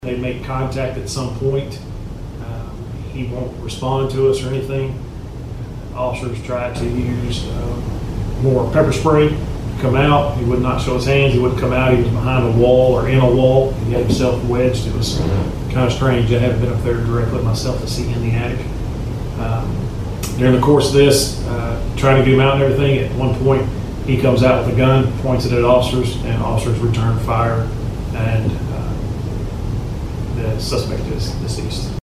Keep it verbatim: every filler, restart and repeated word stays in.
They make contact at some point. Um, he won't respond to us or anything. Officers try to use uh, more pepper spray to come out. He would not show his hands. He wouldn't come out. He was behind a wall or in a wall. He had himself wedged. It was kind of strange. I haven't been up there directly myself to see in the attic. Um, during the course of this, uh, trying to get him out and everything, at one point he comes out with a gun, points it at officers, and officers return fire, and uh, the suspect is deceased.